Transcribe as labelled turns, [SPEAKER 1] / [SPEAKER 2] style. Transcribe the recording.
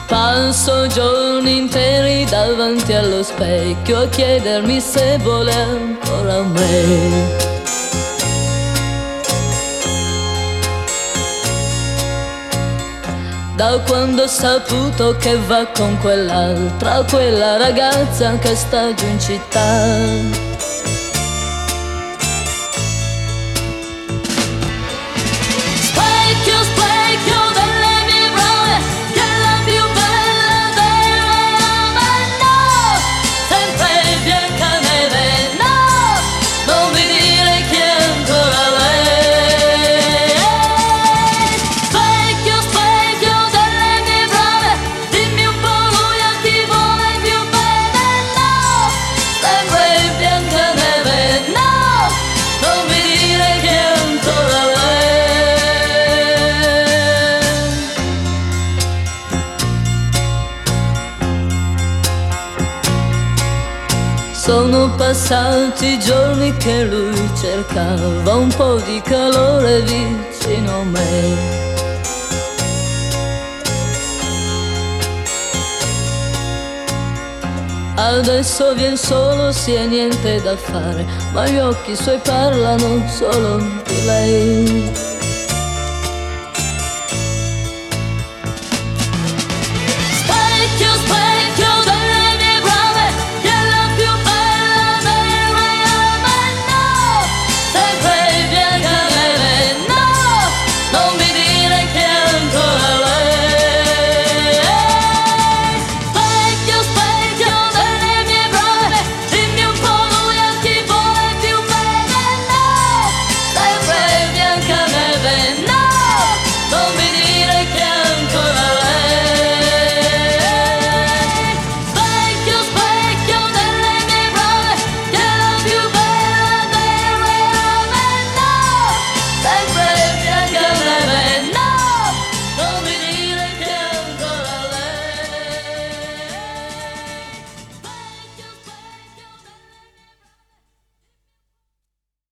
[SPEAKER 1] Passo giorni interi davanti allo specchio a chiedermi se vuole ancora me. Da quando ho saputo che va con quell'altra, quella ragazza che sta giù in città. Sono passati giorni che lui cercava un po' di calore vicino a me. Adesso vien solo, si è niente da fare, ma gli occhi suoi parlano solo di lei.